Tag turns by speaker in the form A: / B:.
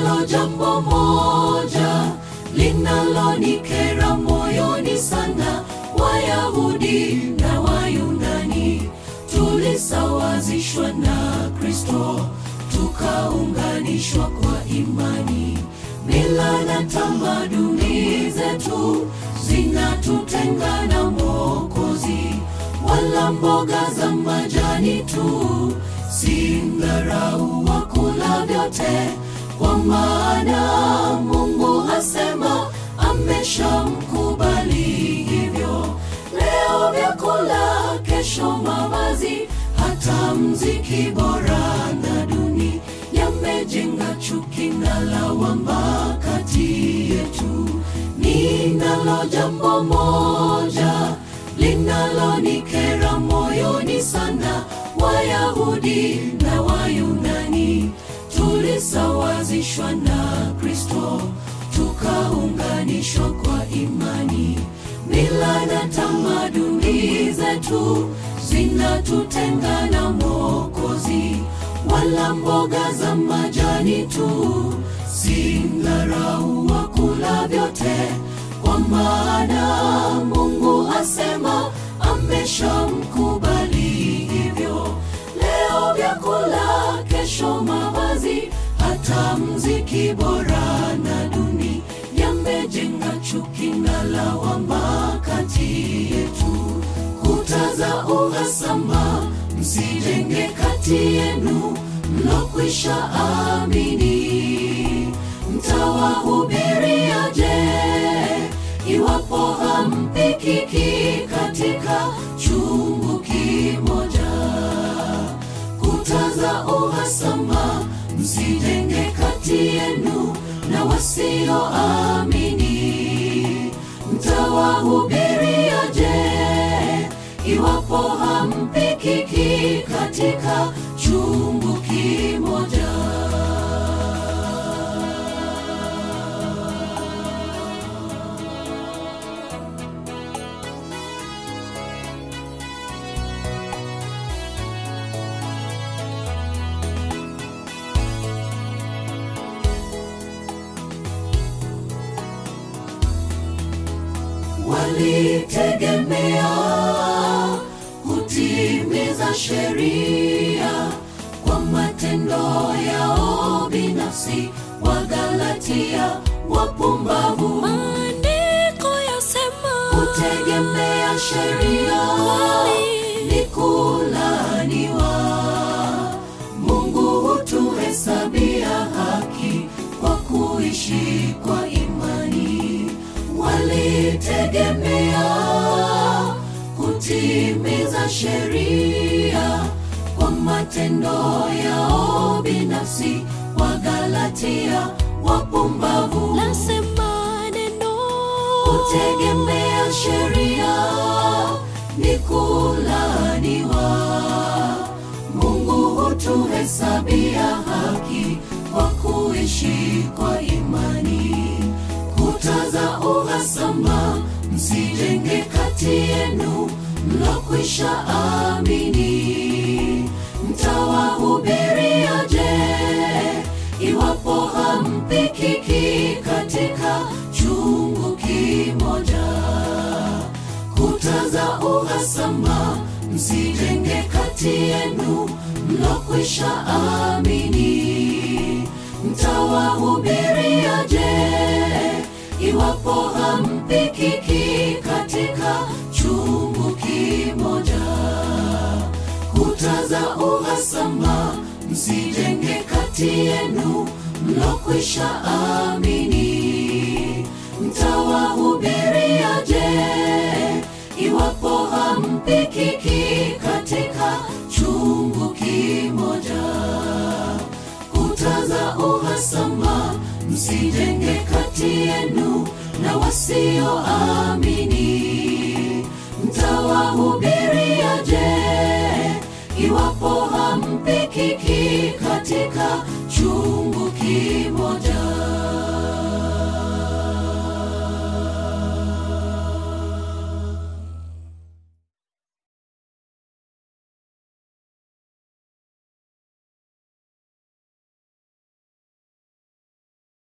A: Ninalo jambo moja linalonikera moyoni sana. Wayahudi na Wayunani tulisawazishwa na Kristo, tukaunganishwa kwa imani. Mila na tamaduni zetu zinatutenga na Mwokozi, wala mboga za majani tu. Simdharau wa kula vyote, kwa maana Mungu asema ameshamkubali hivyo. Leo vyakula, kesho mavazi, hata mziki bora na duni yamejenga chuki na lawama kati yetu. Ninalo jambo moja linalonikera moyoni sana. Wayahudi na Wayunani tulisawazishwa na Kristo, tukaunganishwa kwa imani. Mila na tamaduni zetu zinatutenga na Mwokozi, wala mboga za majani tu. Simdharau wa kula vyote, kwa maana Mungu asema ameshamkubali hivyo. Leo vyakula, kesho mavazi, hata mziki bora na duni yamejenga chuki na lawama kati yetu. Kuta za uhasama msijenge kati yenu, mlokwisha amini. Mtawahubiriaje iwapo hampikiki katika chungu kimoja? Kuta za uhasama msijenge kati yenu na wasioamini. Mtawahubiriaje iwapo hampikiki katika chungu kimoja? Walitegemea kutimiza sheria kwa matendo yao binafsi. Wagalatia wapumbavu, maandiko yasema kutegemea sheria ni kulaaniwa. Mungu hutuhesabia haki kwa kuishi kwa imani. Walitegemea kutimiza sheria kwa matendo yao binafsi. Wagalatia wapumbavu, nasema neno. Kutegemea sheria ni kulaaniwa. Mungu hutuhesabia haki kwa kuishi kwa imani. Kuta za uhasama msijenge kati yenu, mlokwisha amini. Mtawahubiriaje iwapo hampikiki katika chungu kimoja? Kuta za uhasama msijenge kati yenu, mlokwisha amini. Mtawahubiriaje iwapo hampikiki katika chungu kimoja? Kuta za uhasama msijenge kati yenu, mlokwisha amini. Mtawahubiriaje iwapo hampikiki katika chungu kimoja? Kuta za uhasama msijenge kati yenu na wasioamini. Mtawahubiriaje iwapo hampikiki katika chungu kimoja?